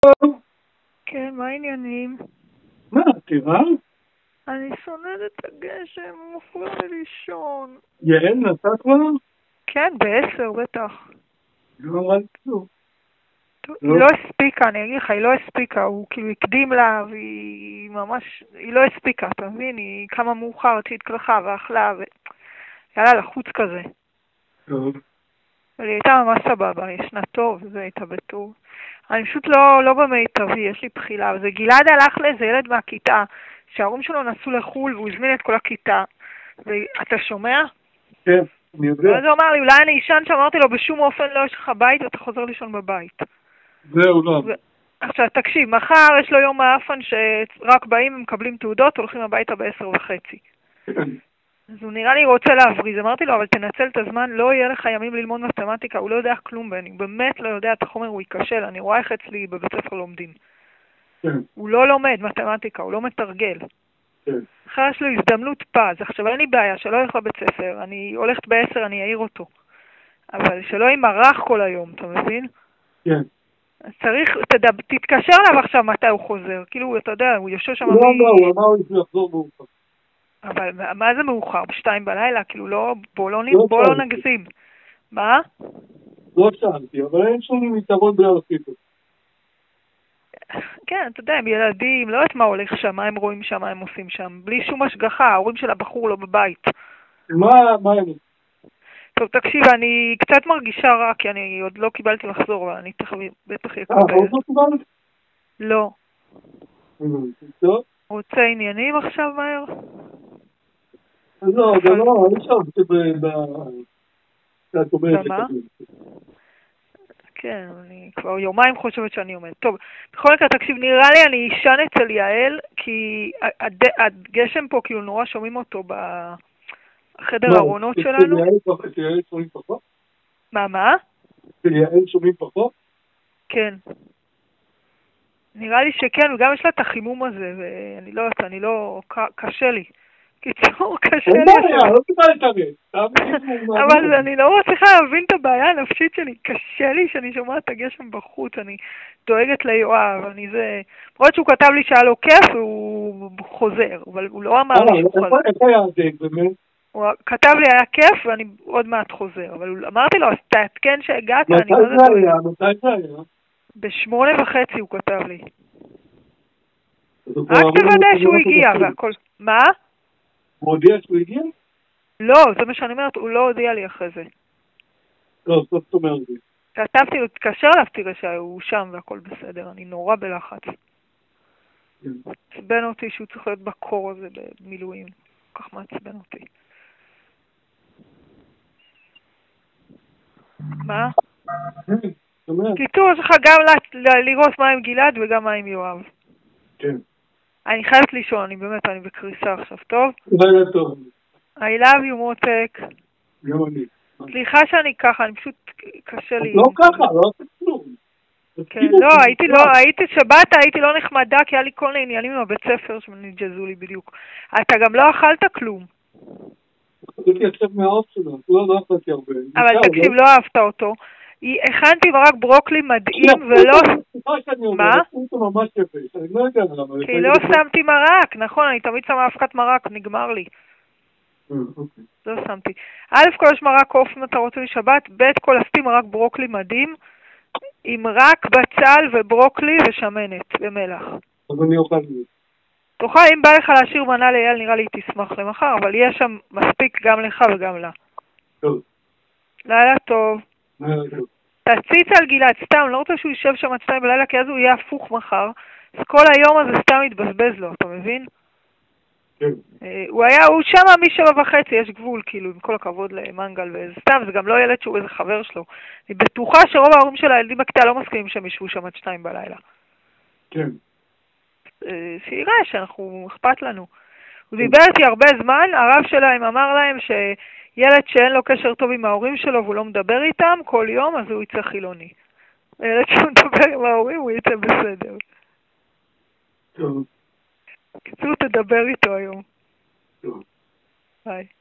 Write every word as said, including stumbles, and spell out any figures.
כן, מה העניינים? מה, תראה? אני שונאת את הגשם, הוא מפריע לי לישון. יעל נסע כבר? כן, בעשר בטח. לא אמרתי כלום. טוב, היא לא הספיקה, אני אגיד לך, היא לא הספיקה, הוא כאילו הקדים לה, והיא ממש, היא לא הספיקה, אתה מבין? היא קמה מאוחר, התקלחה ואכלה, והיה לה לחוץ כזה. טוב. אבל היא הייתה ממש סבבה, ישנה טוב, וזה הייתה בטוב. אני פשוט לא, לא במיטבי, יש לי בחילה, וזה גלעד הלך לאיזה ילד מהכיתה, שההורים שלו נסעו לחול, והוא הזמין את כל הכיתה. ואתה שומע? כן, אני יודע. ואז הוא אמר לי, אולי אני אישן, שאמרתי לו, בשום אופן לא יש לך בית, ואתה חוזר לישון בבית. זהו, לא. ו... עכשיו, תקשיב, מחר יש לו יום מאפן שרק באים ומקבלים תעודות, הולכים הביתה בעשר וחצי. אז הוא נראה לי רוצה להבריז. אמרתי לו, אבל תנצל את הזמן, לא יהיה לך ימים ללמוד מתמטיקה, הוא לא יודע כלום בני, הוא באמת לא יודע את החומר, הוא ייכשל, אני רואה איך אצלי בבית ספר לומדים. כן. הוא לא לומד מתמטיקה, הוא לא מתרגל. כן. אחרי יש לו הזדמנות פז, עכשיו אין לי בעיה, שלא ילך לבית ספר, אני הולכת בעשר, אני אעיר אותו. אבל שלא ימרח כל היום, אתה מבין? כן. אז צריך, תדב, תתקשר אליו עכשיו מתי הוא חוזר, כאילו, אתה יודע, הוא יושב שם... לא, לא, הוא אמר לי שהוא יחזור מאוחר. אבל מה זה מאוחר? בשתיים בלילה? כאילו, לא, בוא לא, לא בוא לא נגזים. מה? לא שאלתי, אבל אין שום יתרון בלהוסיף אותו. כן, אתה יודע, הם ילדים, לא יודעת מה הולך שם, מה הם רואים שם, מה הם עושים שם, בלי שום השגחה, ההורים של הבחור לא בבית. מה, מה הם? טוב, תקשיב, אני קצת מרגישה רע, כי אני עוד לא קיבלתי לחזור, אבל אני תכף בטח יקבל. אה, עוד לא קיבלת? לא. טוב. רוצה עניינים עכשיו מהר? לא, זה לא, אני חשבתי ב... שאת אומרת במה? כן, אני כבר יומיים חושבת שאני עומדת. טוב, בכל מקרה, תקשיב, נראה לי אני אישן אצל יעל, כי הגשם פה, כאילו נורא שומעים אותו בחדר הארונות שלנו. אצל יעל שומעים פחות? מה, מה? אצל יעל שומעים פחות? כן. נראה לי שכן, וגם יש לה את החימום הזה, ואני לא יודעת, אני לא... קשה לי. קיצור, קשה לי. אין בעיה, לא קיבלת את אבל אני לא מצליחה להבין את הבעיה הנפשית שלי. קשה לי שאני שומעת את הגשם בחוץ, אני דואגת ליואב, אני זה... למרות שהוא כתב לי שהיה לו כיף, והוא חוזר, אבל הוא לא אמר לי שהוא חוזר. איפה היה זה, באמת? הוא כתב לי היה כיף, ואני עוד מעט חוזר, אבל אמרתי לו, אז תעדכן שהגעת, מתי זה היה? מתי זה היה? בשמונה וחצי הוא כתב לי. רק תוודא שהוא הגיע והכל. מה? הוא הודיע שהוא הגיע? לא, זה מה שאני אומרת, הוא לא הודיע לי אחרי זה. לא, זאת אומרת. כתבתי לו, תתקשר אליו, תראה שהוא שם והכל בסדר, אני נורא בלחץ. מעצבן אותי שהוא צריך להיות בקור הזה במילואים. כל כך מעצבן אותי. מה? קיצור, יש לך גם לראות מה עם גלעד וגם מה עם יואב. כן. אני חייבת לישון, אני באמת, אני בקריסה עכשיו, טוב? לילה טוב. I love you, מותק. גם אני. סליחה שאני ככה, אני פשוט קשה לי. לא ככה, לא עושה כלום. כן, לא, הייתי לא, הייתי שבת, הייתי לא נחמדה, כי היה לי כל מיני עניינים עם הבית ספר שנג'זו לי בדיוק. אתה גם לא אכלת כלום. הייתי עכשיו מהאוף שלו, לא אכלתי הרבה. אבל תקשיב, לא אהבת אותו. הכנתי מרק ברוקלי מדהים ולא... מה? כי לא שמתי מרק, נכון, אני תמיד שמה אבקת מרק, נגמר לי. לא שמתי. א' כל יש מרק עוף אם אתה רוצה לשבת, ב' כל עשיתי מרק ברוקלי מדהים, עם רק בצל וברוקלי ושמנת ומלח. אז אני אוכל לי. תוכל, אם בא לך להשאיר מנה ליעל, נראה לי תשמח למחר, אבל יש שם מספיק גם לך וגם לה. טוב. לילה טוב. לילה טוב. תציץ על גלעד, סתם, לא רוצה שהוא יישב שם עד שתיים בלילה, כי אז הוא יהיה הפוך מחר. אז כל היום הזה סתם יתבזבז לו, אתה מבין? כן. הוא היה, הוא שם משבע וחצי, יש גבול, כאילו, עם כל הכבוד למנגל, וסתם, זה גם לא ילד שהוא איזה חבר שלו. אני בטוחה שרוב ההורים של הילדים בכיתה לא מסכימים שהם ישבו שם עד שתיים בלילה. כן. שיראה שאנחנו, אכפת לנו. הוא דיבר איתי הרבה זמן, הרב שלהם אמר להם שילד שאין לו קשר טוב עם ההורים שלו והוא לא מדבר איתם כל יום, אז הוא יצא חילוני. ילד שהוא מדבר עם ההורים, הוא יצא בסדר. טוב. קיצור, תדבר איתו היום. טוב. ביי.